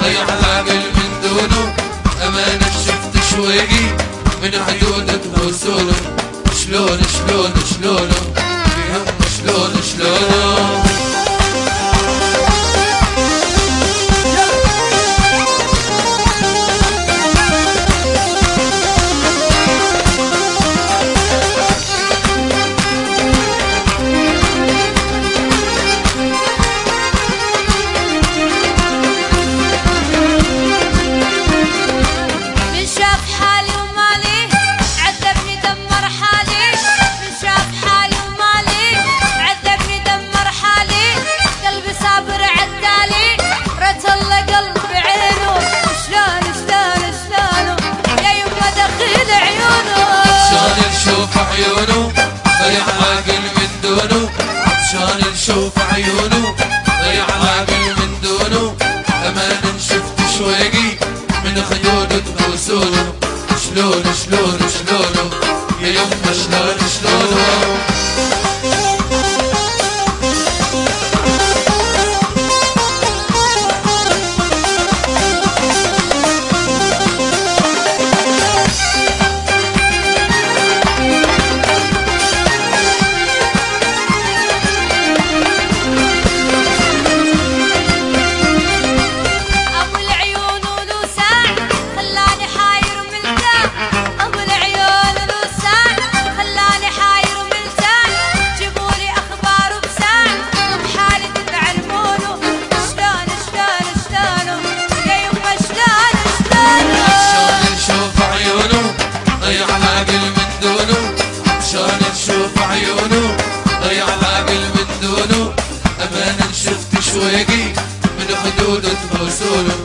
ضيع العقل من دونه، أمانة شفت شويقي من حدودك وصوله. شلون شلون شلونه يهم شلون شلونه. عيونه ضيع العقل من دونه، عطشان نشوف عيونه ضيع العقل من دونه، أمانة شفت شويقي من خدوده بوصوله. شلون شلون شلونه يا يمه شلون شلونه. عشان نشوف عيونه ضيع العقل من دونه، أمانة شفت شويقي من خدوده بوصوله.